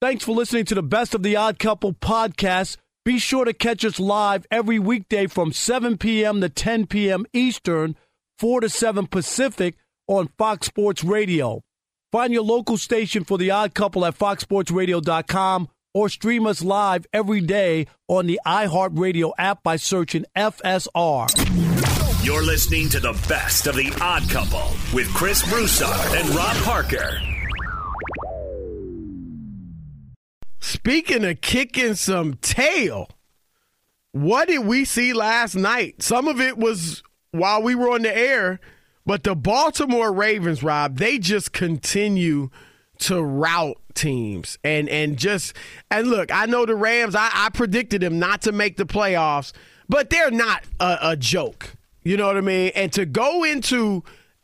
Thanks for listening to the Best of the Odd Couple podcast. Be sure to catch us live every weekday from 7 p.m. to 10 p.m. Eastern, 4 to 7 Pacific on Fox Sports Radio. Find your local station for The Odd Couple at foxsportsradio.com or stream us live every day on the iHeartRadio app by searching FSR. You're listening to the Best of the Odd Couple with Chris Broussard and Rob Parker. Speaking of kicking some tail, what did we see last night? Some of it was while we were on the air, but the Baltimore Ravens, Rob, they just continue to rout teams. And look, I know the Rams, I predicted them not to make the playoffs, but they're not a joke. You know what I mean? And to go into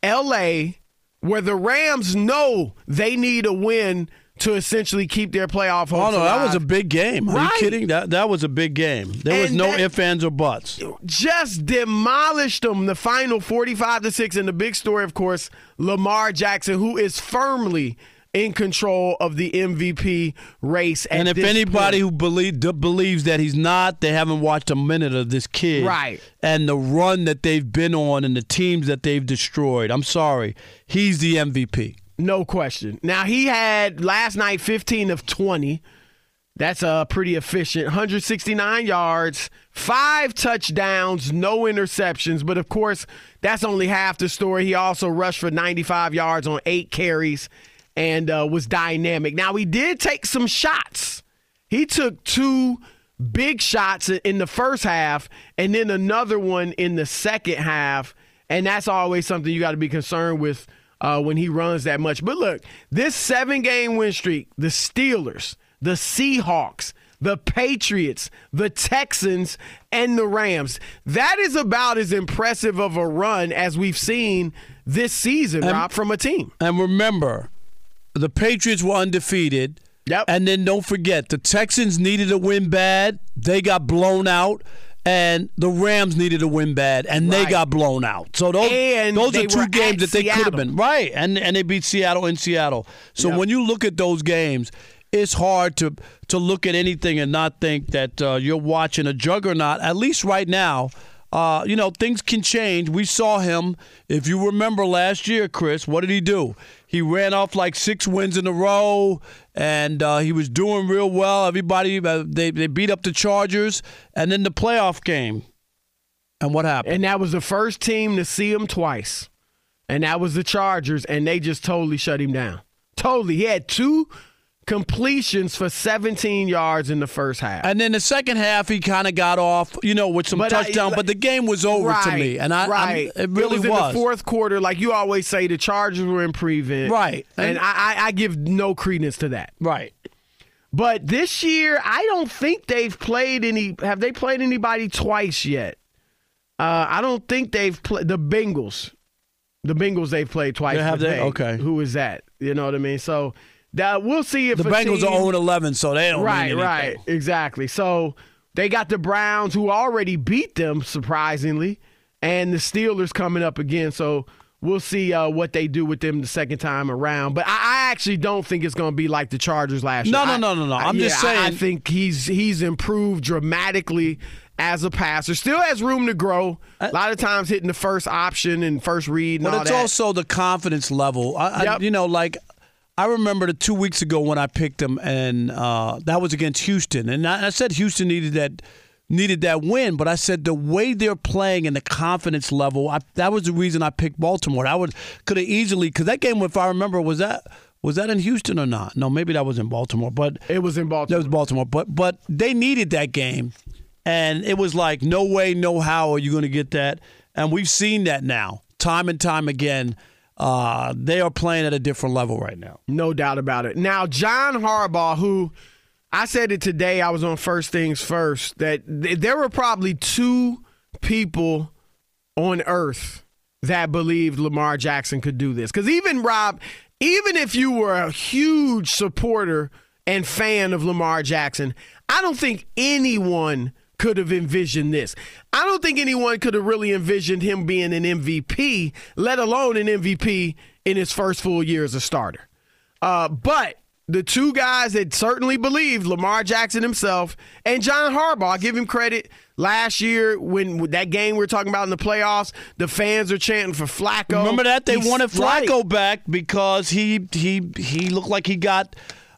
L.A. where the Rams know they need a win to essentially keep their playoff hopes alive. That was a big game. Are you kidding? That was a big game. There was no ifs, ands, or buts. Just demolished them, the final 45-6. And the big story, of course, Lamar Jackson, who is firmly in control of the MVP race at this point. And if anybody who believes that he's not, they haven't watched a minute of this kid. Right. And the run that they've been on and the teams that they've destroyed. I'm sorry. He's the MVP. No question. Now, he had last night 15 of 20. That's pretty efficient. 169 yards, 5 touchdowns, no interceptions. But, of course, that's only half the story. He also rushed for 95 yards on 8 carries and was dynamic. Now, he did take some shots. He took 2 big shots in the first half and then another one in the second half. And that's always something you got to be concerned with when he runs that much. But look, this 7-game win streak, the Steelers, the Seahawks, the Patriots, the Texans, and the Rams, that is about as impressive of a run as we've seen this season, Rob, from a team. And remember, the Patriots were undefeated. Yep. And then don't forget, the Texans needed a win bad. They got blown out. And the Rams needed a win bad, and they got blown out. So those are 2 games that they could have been. Right, and they beat Seattle in Seattle. So when you look at those games, it's hard to look at anything and not think that you're watching a juggernaut, at least right now. Things can change. We saw him, if you remember last year, Chris, what did he do? He ran off like 6 wins in a row, and he was doing real well. Everybody, they beat up the Chargers, and then the playoff game. And what happened? And that was the first team to see him twice, and that was the Chargers, and they just totally shut him down. Totally. He had 2 completions for 17 yards in the first half. And then the second half, he kind of got off, with some touchdown. But the game was over to me. And it really was. In the fourth quarter, like you always say, the Chargers were in prevent. Right. And I give no credence to that. Right. But this year, I don't think they've played have they played anybody twice yet? I don't think they've played the Bengals. The Bengals they've played twice. Have they? Okay. Who is that? You know what I mean? So we'll see if the Bengals are 0-11, so they don't mean anything. Right, exactly. So they got the Browns, who already beat them, surprisingly, and the Steelers coming up again. So we'll see what they do with them the second time around. But I actually don't think it's going to be like the Chargers last year. No. I'm just saying. I think he's improved dramatically as a passer. Still has room to grow. A lot of times hitting the first option and first read and all that. But it's also the confidence level. I remember 2 weeks ago when I picked him, and that was against Houston. And I said Houston needed that win, but I said the way they're playing and the confidence level, that was the reason I picked Baltimore. I could have easily, because that game, if I remember, was that in Houston or not? No, maybe that was in Baltimore. But it was in Baltimore. That was Baltimore. But they needed that game, and it was like, no way, no how are you going to get that? And we've seen that now, time and time again. They are playing at a different level right now. No doubt about it. Now, John Harbaugh, who I said it today, I was on First Things First, that there were probably 2 people on earth that believed Lamar Jackson could do this. Because even, Rob, even if you were a huge supporter and fan of Lamar Jackson, I don't think anyone could have envisioned this. I don't think anyone could have really envisioned him being an MVP, let alone an MVP in his first full year as a starter. But the two guys that certainly believed, Lamar Jackson himself and John Harbaugh, I give him credit. Last year, when that game we were talking about in the playoffs, the fans are chanting for Flacco. Remember that? They wanted Flacco back because he looked like he got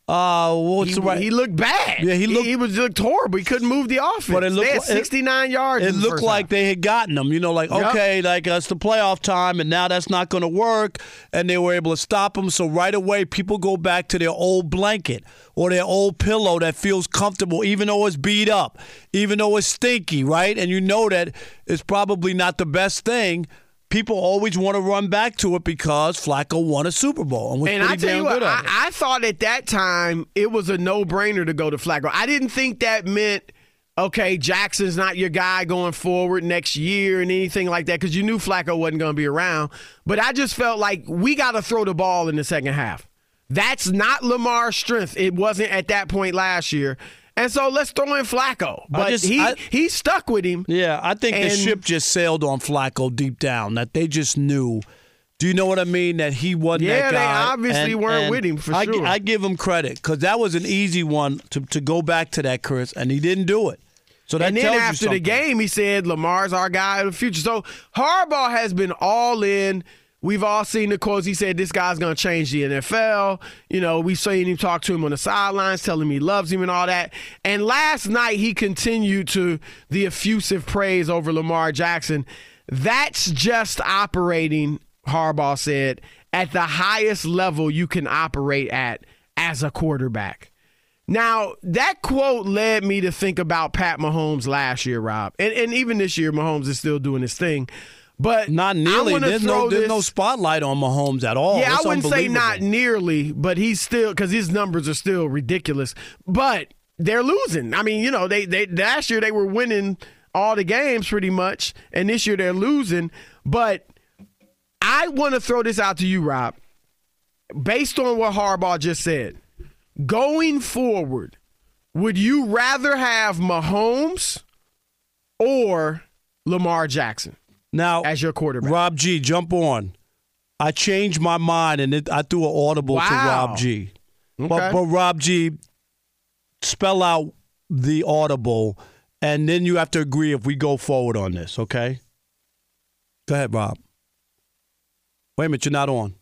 he looked bad. Yeah, he looked horrible. He couldn't move the offense. But they had 69 yards. It looked like they had gotten him. Okay, it's the playoff time, and now that's not going to work. And they were able to stop him. So right away, people go back to their old blanket or their old pillow that feels comfortable, even though it's beat up, even though it's stinky, right? And you know that it's probably not the best thing. People always want to run back to it because Flacco won a Super Bowl. And I tell you what, I thought at that time it was a no-brainer to go to Flacco. I didn't think that meant, okay, Jackson's not your guy going forward next year and anything like that, because you knew Flacco wasn't going to be around. But I just felt like we got to throw the ball in the second half. That's not Lamar's strength. It wasn't at that point last year. And so let's throw in Flacco. But he stuck with him. Yeah, I think the ship just sailed on Flacco deep down, that they just knew. Do you know what I mean? That he wasn't that guy. Yeah, they obviously weren't with him for sure. I give him credit because that was an easy one to go back to that, Chris, and he didn't do it. So that and then after the game, he said, Lamar's our guy of the future. So Harbaugh has been all in. We've all seen the quotes. He said, this guy's going to change the NFL. We've seen him talk to him on the sidelines, telling him he loves him and all that. And last night, he continued to the effusive praise over Lamar Jackson. That's just operating, Harbaugh said, at the highest level you can operate at as a quarterback. Now, that quote led me to think about Pat Mahomes last year, Rob. And even this year, Mahomes is still doing his thing. But not nearly. There's no spotlight on Mahomes at all. Yeah, I wouldn't say not nearly, but he's still, because his numbers are still ridiculous. But they're losing. I mean, they last year they were winning all the games pretty much, and this year they're losing. But I want to throw this out to you, Rob. Based on what Harbaugh just said, going forward, would you rather have Mahomes or Lamar Jackson? Now, as your quarterback, Rob G, jump on. I changed my mind and I threw an audible to Rob G. Okay. But Rob G, spell out the audible, and then you have to agree if we go forward on this, okay? Go ahead, Rob. Wait a minute, you're not on.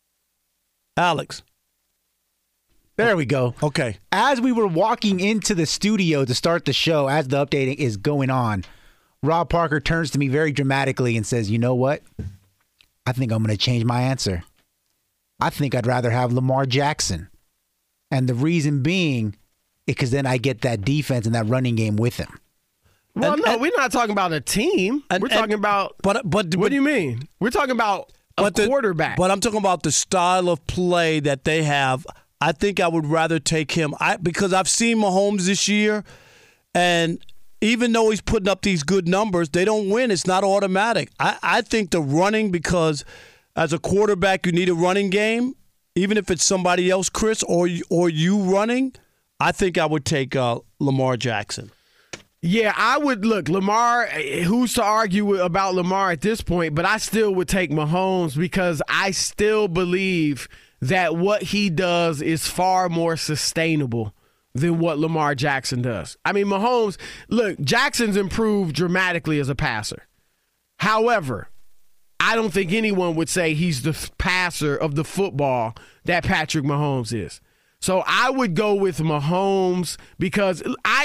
Alex. There we go. Okay. As we were walking into the studio to start the show, as the updating is going on, Rob Parker turns to me very dramatically and says, you know what? I think I'm going to change my answer. I think I'd rather have Lamar Jackson. And the reason being, because then I get that defense and that running game with him. Well, we're not talking about a team. We're talking about but what do you mean? We're talking about a quarterback. But I'm talking about the style of play that they have. I think I would rather take him. Because I've seen Mahomes this year, and even though he's putting up these good numbers, they don't win. It's not automatic. I think the running, because as a quarterback, you need a running game, even if it's somebody else, Chris, or you running, I think I would take Lamar Jackson. Yeah, I would. Look, Lamar, who's to argue about Lamar at this point, but I still would take Mahomes because I still believe that what he does is far more sustainable than what Lamar Jackson does. I mean, Mahomes, look, Jackson's improved dramatically as a passer. However, I don't think anyone would say he's the passer of the football that Patrick Mahomes is. So I would go with Mahomes because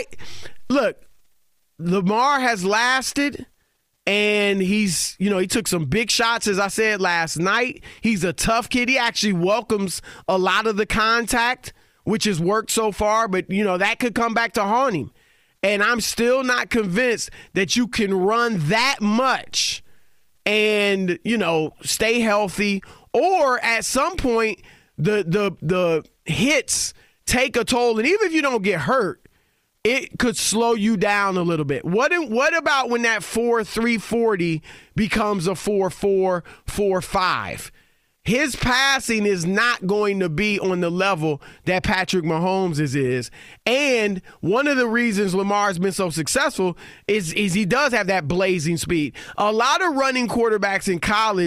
Lamar has lasted, and he's, he took some big shots, as I said last night. He's a tough kid. He actually welcomes a lot of the contact, which has worked so far, but, that could come back to haunt him. And I'm still not convinced that you can run that much and, stay healthy, or at some point the hits take a toll. And even if you don't get hurt, it could slow you down a little bit. What about when that 4.340 becomes a 4.4, 4.5? His passing is not going to be on the level that Patrick Mahomes is. And one of the reasons Lamar's been so successful is he does have that blazing speed. A lot of running quarterbacks in college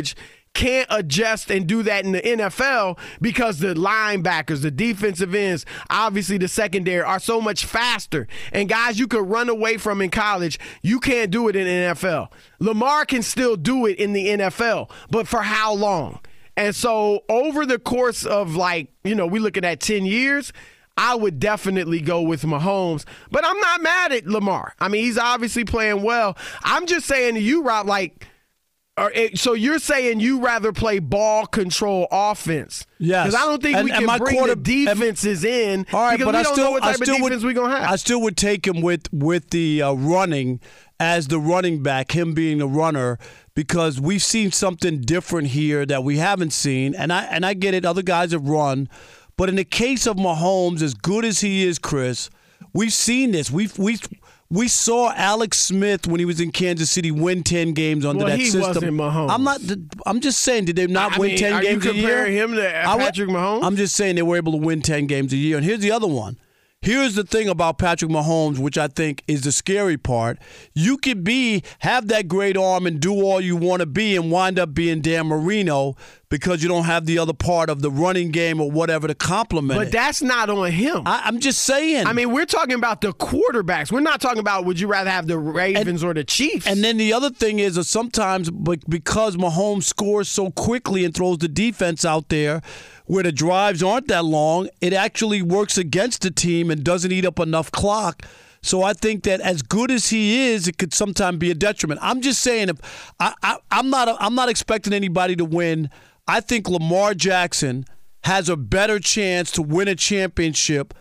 can't adjust and do that in the NFL because the linebackers, the defensive ends, obviously the secondary are so much faster. And guys you could run away from in college, you can't do it in the NFL. Lamar can still do it in the NFL, but for how long? And so over the course of we're looking at 10 years, I would definitely go with Mahomes. But I'm not mad at Lamar. I mean, he's obviously playing well. I'm just saying to you, Rob, so you're saying you rather play ball control offense? Yes. Because I don't think we can bring the defenses in. All right, because but we don't know what type of defense we're going to have. I still would take him with the running as the running back, him being the runner, because we've seen something different here that we haven't seen. And I get it, other guys have run. But in the case of Mahomes, as good as he is, Chris, we've seen this. We saw Alex Smith when he was in Kansas City win 10 games under that system. He wasn't Mahomes. I'm just saying, did they not win 10 games a year? Are you comparing him to Patrick Mahomes? I'm just saying they were able to win 10 games a year. And here's the other one. Here's the thing about Patrick Mahomes, which I think is the scary part. You could have that great arm and do all you want to be and wind up being Dan Marino because you don't have the other part of the running game or whatever to complement it. But that's not on him. I'm just saying. I mean, we're talking about the quarterbacks. We're not talking about would you rather have the Ravens or the Chiefs. And then the other thing is sometimes because Mahomes scores so quickly and throws the defense out there where the drives aren't that long, it actually works against the team and doesn't eat up enough clock. So I think that as good as he is, it could sometimes be a detriment. I'm just saying, I'm not expecting anybody to win. I think Lamar Jackson has a better chance to win a championship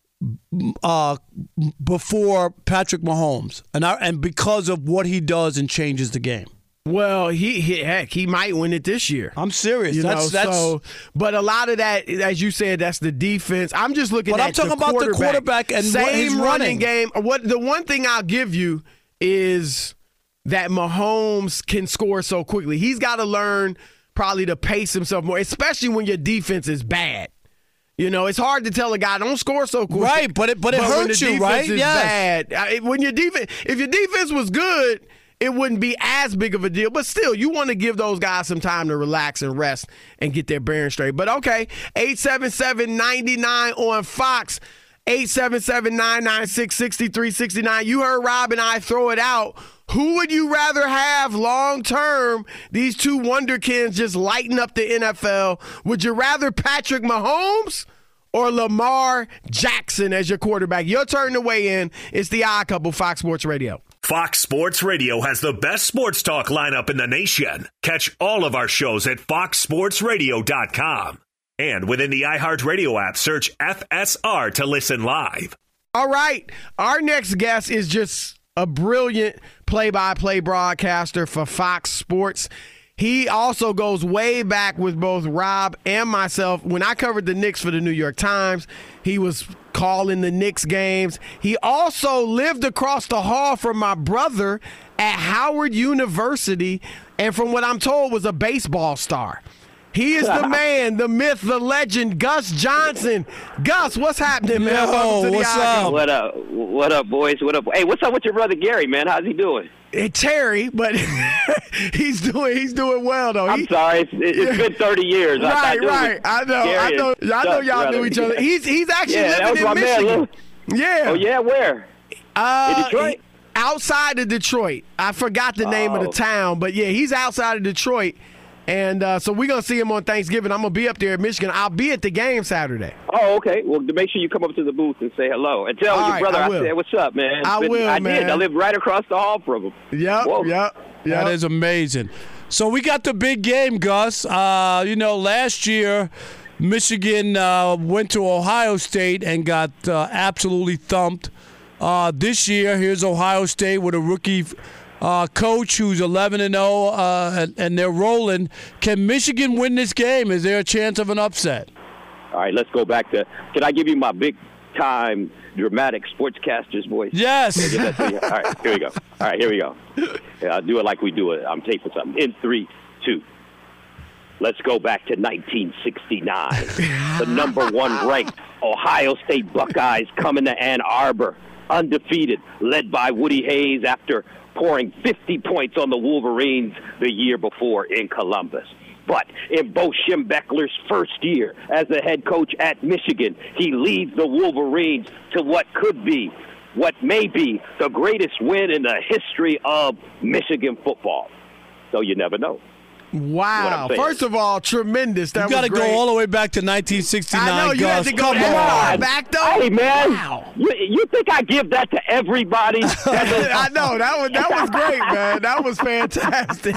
before Patrick Mahomes, and because of what he does and changes the game. Well, he might win it this year. I'm serious. But a lot of that, as you said, that's the defense. I'm just looking at the quarterback. But I'm talking about the quarterback and what he's running game. The one thing I'll give you is that Mahomes can score so quickly. He's got to learn probably to pace himself more, especially when your defense is bad. It's hard to tell a guy don't score so quick. Right, but it hurts you, right? Yes. Bad. When your defense, if your defense was good, it wouldn't be as big of a deal. But still, you want to give those guys some time to relax and rest and get their bearings straight. But okay, 877-99 on Fox, 877-996-6369. You heard Rob and I throw it out. Who would you rather have long-term, these two wonderkins just lighting up the NFL? Would you rather Patrick Mahomes or Lamar Jackson as your quarterback? Your turn to weigh in. It's the Odd Couple, Fox Sports Radio. Fox Sports Radio has the best sports talk lineup in the nation. Catch all of our shows at foxsportsradio.com. And within the iHeartRadio app, search FSR to listen live. All right. Our next guest is just a brilliant play-by-play broadcaster for Fox Sports. He also goes way back with both Rob and myself. When I covered the Knicks for the New York Times, he was calling the Knicks games. He also lived across the hall from my brother at Howard University, and from what I'm told, was a baseball star. He is the man, the myth, the legend, Gus Johnson. Gus, what's happening, man? Yo, what's up? What up? What up, boys? What up? Hey, what's up with your brother Gary, man? How's he doing? Terry, but he's doing well though. I'm sorry, it's been 30 years. Right. I know y'all knew each other. He's actually living in Michigan. Yeah. Oh yeah, where? In Detroit. Outside of Detroit. I forgot the name of the town, but yeah, he's outside of Detroit. And so we're going to see him on Thanksgiving. I'm going to be up there in Michigan. I'll be at the game Saturday. Oh, okay. Well, make sure you come up to the booth and say hello. And tell your brother I said, what's up, man? I did. I live right across the hall from him. Yep. That is amazing. So we got the big game, Gus. Last year, Michigan went to Ohio State and got absolutely thumped. This year, here's Ohio State with a rookie coach who's 11-0, and they're rolling. Can Michigan win this game? Is there a chance of an upset? All right, let's go back to. Can I give you my big-time dramatic sportscaster's voice? Yes. All right, here we go. Yeah, I'll do it like we do it. I'm taping something. In 3, 2. Let's go back to 1969. The number 1 ranked Ohio State Buckeyes coming to Ann Arbor, undefeated, led by Woody Hayes after pouring 50 points on the Wolverines the year before in Columbus. But in Bo Schembechler's first year as the head coach at Michigan, he leads the Wolverines to what may be the greatest win in the history of Michigan football. So you never know. Wow. First of all, tremendous. That you got to go all the way back to 1969. I know, you Gus. had to go that far back, though? Hey, man. Wow. You think I give that to everybody? I know. That was great, man. That was fantastic.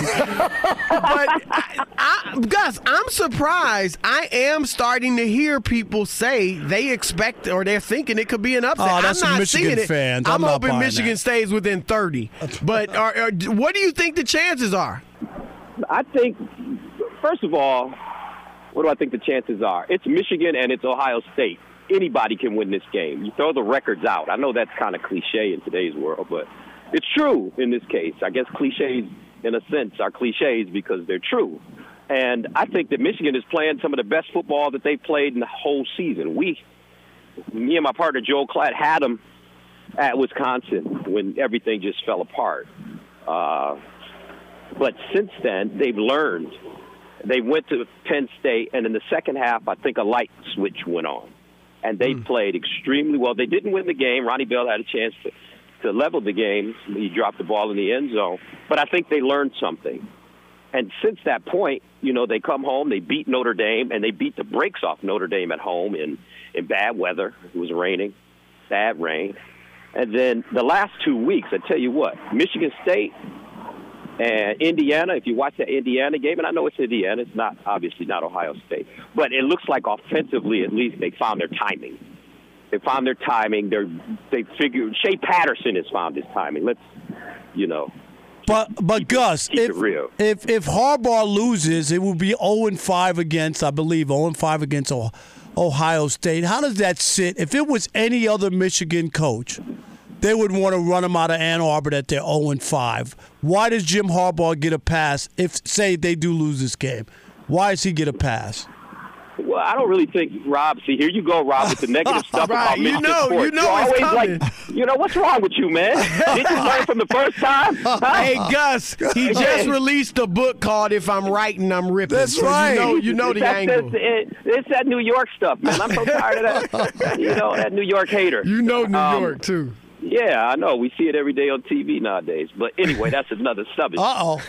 But, Gus, I'm surprised. I am starting to hear people say they expect or they're thinking it could be an upset. Oh, that's I'm not Michigan seeing it. fans. I'm hoping Michigan that. stays within 30. But what do you think the chances are? I think, first of all, what do I think the chances are? It's Michigan and it's Ohio State. Anybody can win this game. You throw the records out. I know that's kind of cliche in today's world, but it's true in this case. I guess cliches, in a sense, are cliches because they're true. And I think that Michigan is playing some of the best football that they've played in the whole season. Me and my partner Joel Klatt had them at Wisconsin when everything just fell apart. But since then, they've learned. They went to Penn State, and in the second half, I think a light switch went on. And they played extremely well. They didn't win the game. Ronnie Bell had a chance to level the game. He dropped the ball in the end zone. But I think they learned something. And since that point, they come home, they beat Notre Dame, and they beat the brakes off Notre Dame at home in bad weather. It was raining, bad rain. And then the last 2 weeks, I tell you what, Michigan State and Indiana, if you watch that Indiana game, and I know it's Indiana, it's not obviously not Ohio State, but it looks like offensively at least they found their timing. They found their timing. They figured Shea Patterson has found his timing. Let's, But Gus, keep it real. if Harbaugh loses, it will be 0-5 against, I believe, 0-5 against Ohio State. How does that sit? If it was any other Michigan coach, they would want to run them out of Ann Arbor that they're 0-5. Why does Jim Harbaugh get a pass if, say, they do lose this game? Why does he get a pass? Well, I don't really think, Rob. See, here you go, Rob, with the negative stuff about Michigan sports. You know it's coming. What's wrong with you, man? Did you learn from the first time? Huh? Hey, Gus, he just released a book called If I'm Writing, I'm Ripping. That's right. You know the angle. It's that New York stuff, man. I'm so tired of that. That New York hater. You know New York, too. Yeah, I know. We see it every day on TV nowadays. But anyway, that's another subject.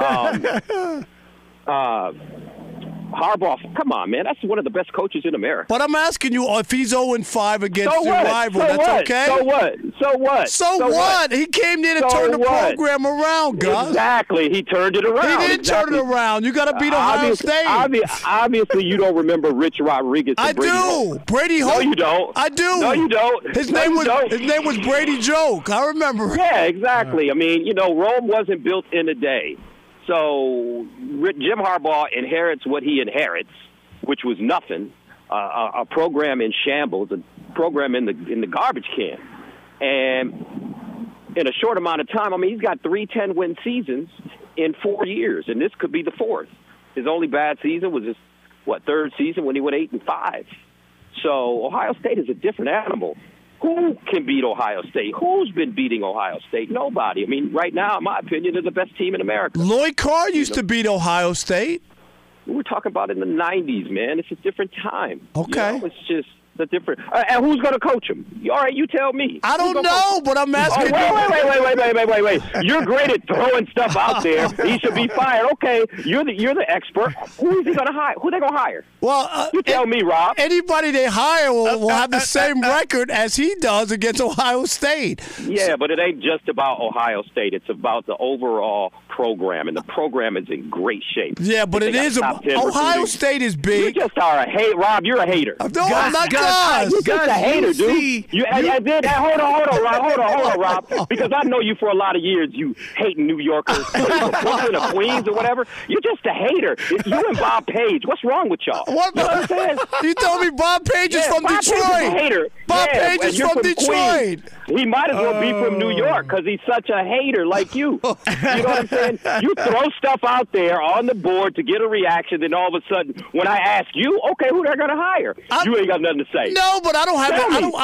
Harbaugh, come on, man. That's one of the best coaches in America. But I'm asking you, if he's 0-5 against your rival, okay? So what? He came there to turn the program around, Gus. Exactly. He turned it around. He didn't turn it around. You got to beat Ohio State. Obviously, you don't remember Rich Rodriguez. I do. Brady Hoke. No, you don't. I do. No, you don't. His name was Brady Joke. I remember. Yeah, exactly. I mean, Rome wasn't built in a day. So Jim Harbaugh inherits what he inherits, which was nothing, a program in shambles, a program in the garbage can. And in a short amount of time, he's got 3 10-win seasons in 4 years, and this could be the fourth. His only bad season was his, third season when he went 8-5. So Ohio State is a different animal. Who can beat Ohio State? Who's been beating Ohio State? Nobody. I mean, right now, in my opinion, they're the best team in America. Lloyd Carr used to beat Ohio State. We're talking about in the 90s, man. It's a different time. Okay. It's just a different and who's going to coach him? All right, you tell me. I don't know, but I'm asking you. Wait. You're great at throwing stuff out there. He should be fired. Okay, you're the expert. Who is he going to hire? Who are they going to hire? Well, you tell me, Rob. Anybody they hire will have the same record as he does against Ohio State. Yeah, but it ain't just about Ohio State. It's about the overall program, and the program is in great shape. Yeah, but it is. Ohio State is big. You just are a hater, Rob. You're a hater. No, I'm not. You're just a hater, dude. Hold on, Rob. Because I know you for a lot of years. You hating New Yorkers, Brooklyn or Queens or whatever. You're just a hater. You and Bob Page. What's wrong with y'all? What? You told me Bob Page is from Detroit. Page is a hater. Bob Page is from Detroit. He might as well be from New York because he's such a hater like you. You know what I'm saying? saying? You throw stuff out there on the board to get a reaction, then all of a sudden, when I ask you, okay, who they're going to hire, you ain't got nothing to say. No, but I don't have.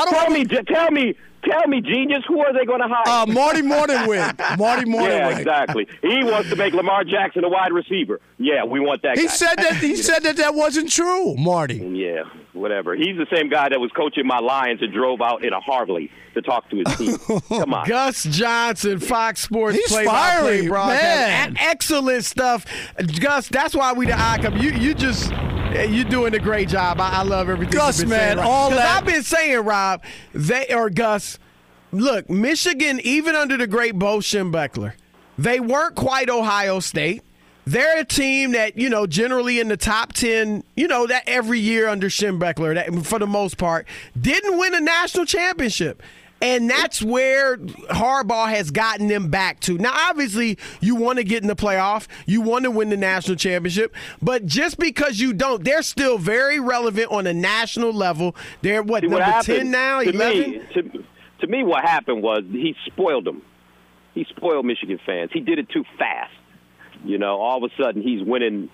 Tell me, genius, who are they going to hire? Marty Mornhinweg. Marty Mornhinweg. Yeah, exactly. He wants to make Lamar Jackson a wide receiver. Yeah, we want that guy. He said that wasn't true, Marty. Yeah, whatever. He's the same guy that was coaching my Lions and drove out in a Harley to talk to his team. Come on. Gus Johnson, Fox Sports play-by-play broadcast. Excellent stuff. Gus, that's why we the icon. You're doing a great job. I love everything Gus, you've been man, saying. all that. I've been saying, Rob, Gus, look, Michigan, even under the great Bo Schembechler, they weren't quite Ohio State. They're a team that, generally in the top 10, that every year under Schembechler, that for the most part, didn't win a national championship. And that's where Harbaugh has gotten them back to. Now, obviously, you want to get in the playoff. You want to win the national championship. But just because you don't, they're still very relevant on a national level. They're, number 10 now, 11? To me, what happened was he spoiled them. He spoiled Michigan fans. He did it too fast. All of a sudden he's winning,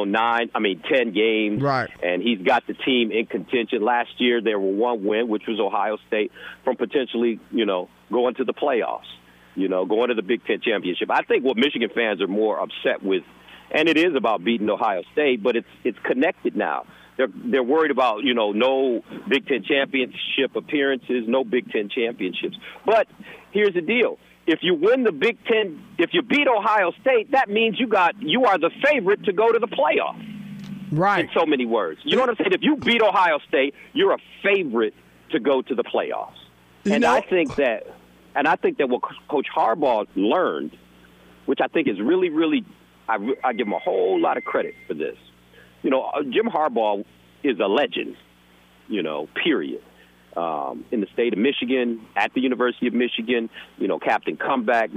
10 games. Right. And he's got the team in contention. Last year there were one win, which was Ohio State, from potentially, going to the playoffs, going to the Big Ten championship. I think what Michigan fans are more upset with, and it is about beating Ohio State, but it's connected now. They're worried about, no Big Ten championship appearances, no Big Ten championships. But here's the deal. If you win the Big Ten, if you beat Ohio State, that means you are the favorite to go to the playoff. Right. In so many words. You know what I'm saying? If you beat Ohio State, you're a favorite to go to the playoffs. I think that what Coach Harbaugh learned, which I think is really, really, I give him a whole lot of credit for this. Jim Harbaugh is a legend, period. In the state of Michigan, at the University of Michigan, Captain Comeback,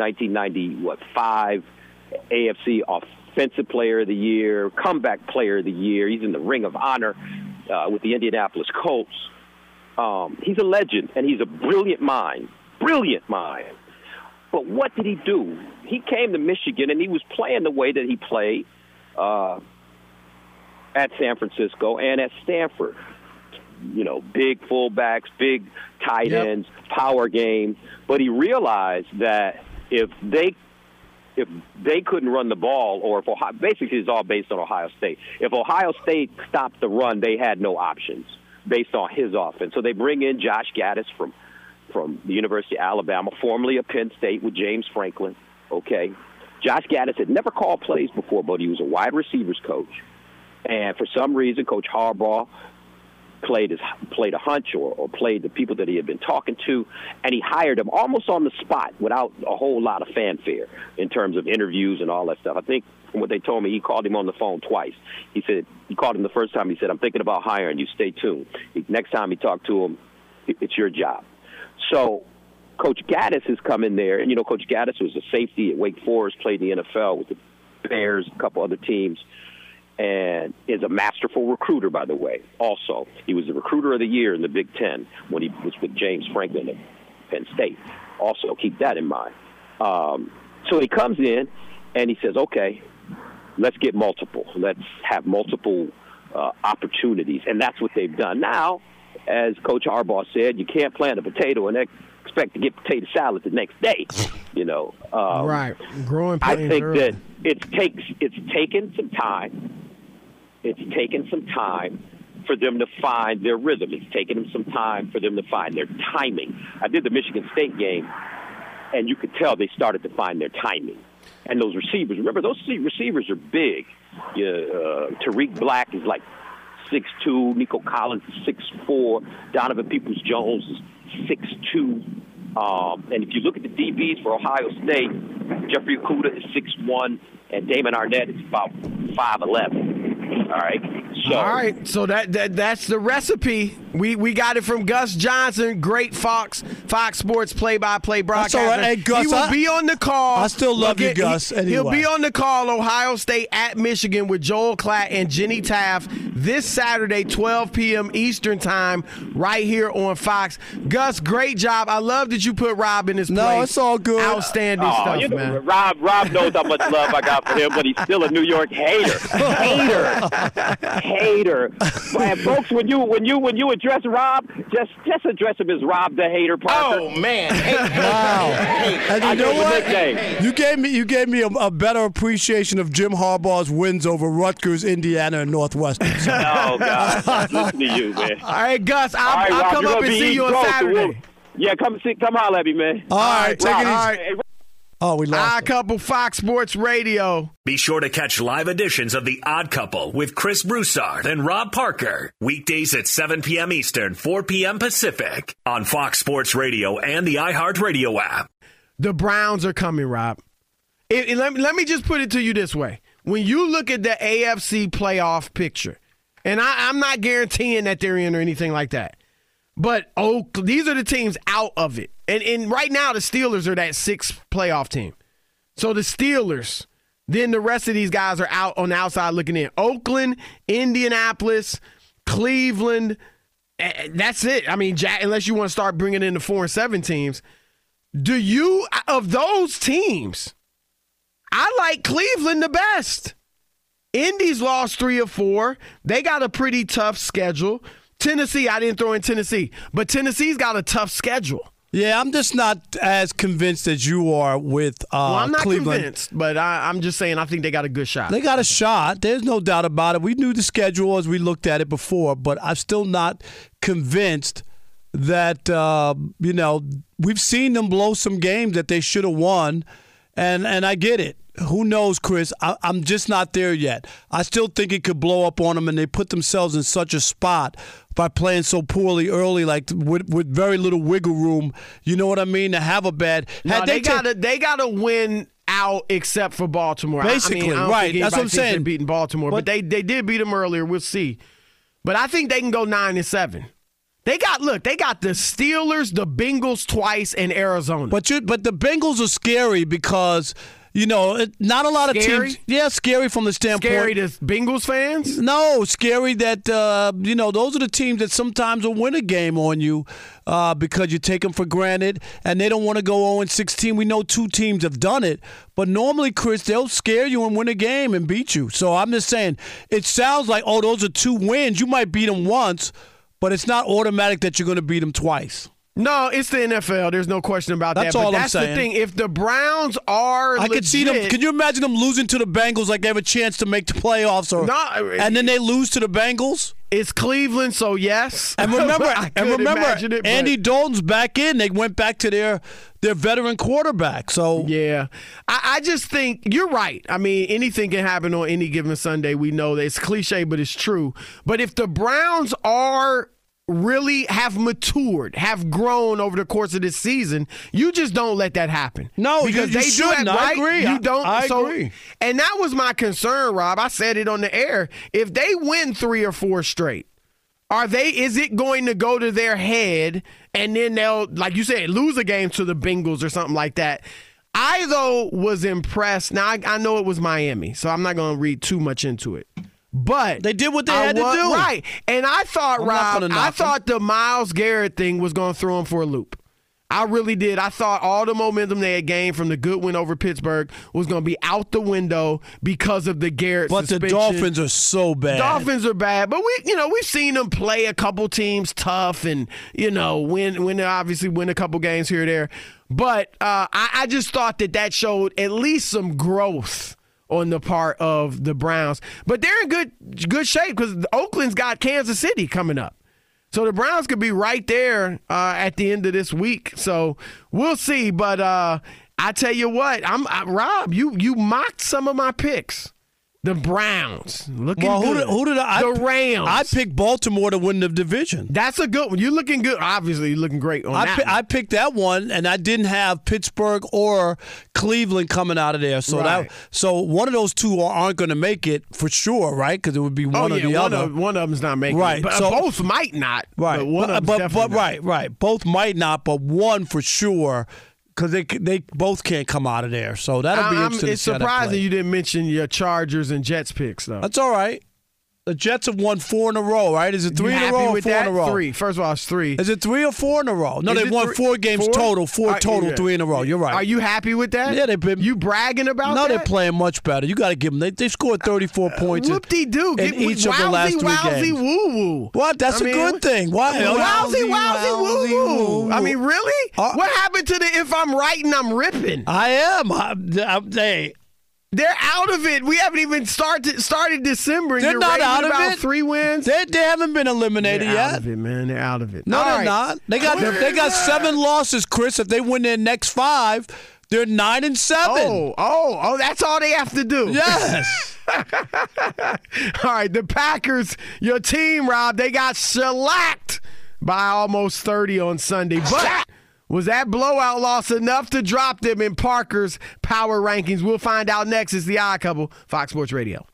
1995, AFC Offensive Player of the Year, Comeback Player of the Year. He's in the Ring of Honor with the Indianapolis Colts. He's a legend, and he's a brilliant mind. But what did he do? He came to Michigan, and he was playing the way that he played at San Francisco and at Stanford. Big fullbacks, big tight ends, power game. But he realized that if they couldn't run the ball, or basically it's all based on Ohio State. If Ohio State stopped the run, they had no options based on his offense. So they bring in Josh Gaddis from the University of Alabama, formerly of Penn State with James Franklin. Okay, Josh Gaddis had never called plays before, but he was a wide receivers coach. And for some reason, Coach Harbaugh played a hunch or played the people that he had been talking to, and he hired him almost on the spot without a whole lot of fanfare in terms of interviews and all that stuff. I think from what they told me, he called him on the phone twice. He called him the first time. He said, "I'm thinking about hiring you. Stay tuned." Next time he talked to him, it's your job. So Coach Gaddis has come in there, and Coach Gaddis was a safety at Wake Forest, played in the NFL with the Bears, a couple other teams, and is a masterful recruiter, by the way. Also, he was the recruiter of the year in the Big Ten when he was with James Franklin at Penn State. Also, keep that in mind. So he comes in, and he says, okay, let's get multiple. Let's have multiple opportunities, and that's what they've done. Now, as Coach Harbaugh said, you can't plant a potato and expect to get potato salad the next day. Right. Growing. I think that it's taken some time. It's taken some time for them to find their rhythm. It's taken them some time for them to find their timing. I did the Michigan State game, and you could tell they started to find their timing. And those receivers, remember, those receivers are big. Tariq Black is like 6'2", Nico Collins is 6'4", Donovan Peoples-Jones is 6'2". And if you look at the DBs for Ohio State, Jeffrey Okudah is 6'1", and Damon Arnett is about 5'11". All right, So. All right, so that's the recipe. We got it from Gus Johnson, great Fox Sports play-by-play broadcaster. That's all right. Hey, Gus, he will be on the call. I still love you, Gus. Anyway. He'll be on the call, Ohio State at Michigan with Joel Klatt and Jenny Taft this Saturday, 12 p.m. Eastern time, right here on Fox. Gus, great job. I love that you put Rob in his place. No, it's all good. Outstanding stuff, man. Rob knows how much love I got for him, but he's still a New York hater. Hater. And folks, when you address Rob, just address him as Rob the Hater Parker. Oh man! Wow. And you know what? You gave me a better appreciation of Jim Harbaugh's wins over Rutgers, Indiana, and Northwestern. Oh God! Listen to you, man. All right, Gus. I'll come up and see you on Saturday. Yeah, come holler at me, man. All right, take it easy. All right. Oh, we lost Odd Couple Fox Sports Radio. Be sure to catch live editions of The Odd Couple with Chris Broussard and Rob Parker. Weekdays at 7 p.m. Eastern, 4 p.m. Pacific on Fox Sports Radio and the iHeartRadio app. The Browns are coming, Rob. Let me just put it to you this way. When you look at the AFC playoff picture, and I'm not guaranteeing that they're in or anything like that, but these are the teams out of it. And right now, the Steelers are that sixth playoff team. So the Steelers, then the rest of these guys are out on the outside looking in. Oakland, Indianapolis, Cleveland, that's it. I mean, unless you want to start bringing in the 4 and 7 teams. Of those teams, I like Cleveland the best. Indy's lost 3 or 4. They got a pretty tough schedule. Tennessee, I didn't throw in Tennessee, but Tennessee's got a tough schedule. Yeah, I'm just not as convinced as you are with Cleveland. Well, I'm not convinced, but I'm just saying I think they got a good shot. They got a shot. There's no doubt about it. We knew the schedule as we looked at it before, but I'm still not convinced that, we've seen them blow some games that they should have won, and I get it. Who knows, Chris? I'm just not there yet. I still think it could blow up on them, and they put themselves in such a spot by playing so poorly early, like with very little wiggle room. You know what I mean? To have a bad. They gotta win out except for Baltimore. Basically, I don't right? think That's what I'm saying. Beating Baltimore, but they did beat them earlier. We'll see. But I think they can go 9-7. They got the Steelers, the Bengals twice, and Arizona. But the Bengals are scary because. Not a lot of teams. Yeah, scary from the standpoint. Scary to Bengals fans? No, scary that, those are the teams that sometimes will win a game on you because you take them for granted and they don't want to go 0-16. We know 2 teams have done it. But normally, Chris, they'll scare you and win a game and beat you. So I'm just saying, it sounds like, those are 2 wins. You might beat them once, but it's not automatic that you're going to beat them twice. No, it's the NFL. There's no question about that. That's all I'm saying. That's the thing. If the Browns are I could see them. Can you imagine them losing to the Bengals like they have a chance to make the playoffs? And then they lose to the Bengals? It's Cleveland, so yes. And remember, Andy Dalton's back in. They went back to their veteran quarterback. So yeah, I just think you're right. I mean, anything can happen on any given Sunday. We know that it's cliche, but it's true. But if the Browns really have matured, have grown over the course of this season, you just don't let that happen. No, because they shouldn't. Right? I agree. You don't. I agree. And that was my concern, Rob. I said it on the air. If they win 3 or 4 straight, is it going to go to their head and then they'll, like you said, lose a game to the Bengals or something like that? I, though, was impressed. Now, I know it was Miami, so I'm not going to read too much into it. But they did what they had to do. Right. And I thought, Rob, the Myles Garrett thing was going to throw him for a loop. I really did. I thought all the momentum they had gained from the good win over Pittsburgh was going to be out the window because of the Garrett suspension. But the Dolphins are so bad. Dolphins are bad. But we've seen them play a couple teams tough and, win a couple games here or there. But I just thought that showed at least some growth on the part of the Browns. But they're in good shape because Oakland's got Kansas City coming up. So the Browns could be right there at the end of this week. So we'll see. But I tell you what, Rob, you mocked some of my picks. The Browns. Looking well, good. Who did I? The Rams. I picked Baltimore to win the division. That's a good one. You're looking good. Obviously, you're looking great on that one. I picked that one, and I didn't have Pittsburgh or Cleveland coming out of there. So right. so one of those two aren't going to make it for sure, right? Because it would be one or the other. One of them's not making right. it. But so, both might not. Right. But one of them's definitely not. Right. Both might not, but one for sure. Because they both can't come out of there. So that'll be interesting. It's surprising you didn't mention your Chargers and Jets picks, though. That's all right. The Jets have won 4 in a row, right? Is it 3 in a row or 4 in a row? 3. First of all, it's 3. Is it 3 or 4 in a row? No, they've won 4 games total. 4 total, yeah. 3 in a row. You're right. Are you happy with that? Yeah, they've been. You bragging about that? No, they're playing much better. You got to give them. They scored 34 points Whoop-de-doo. in each of the last 3 games. Woo-woo. What? That's a good thing. Why? Wowsy woo-woo. I mean, really? What happened to the if I'm writing, I'm ripping? I am. They're out of it. We haven't even started December. And They're you're not out of about it. 3 wins. They haven't been eliminated They're yet. out of it, man. They're out of it. No, they're not. They got 7 losses, Chris. If they win their next 5, they're 9-7. Oh, that's all they have to do. Yes. All right, the Packers, your team, Rob, they got shellacked by almost 30 on Sunday. But was that blowout loss enough to drop them in Parker's power rankings? We'll find out next. It's the Odd Couple, Fox Sports Radio.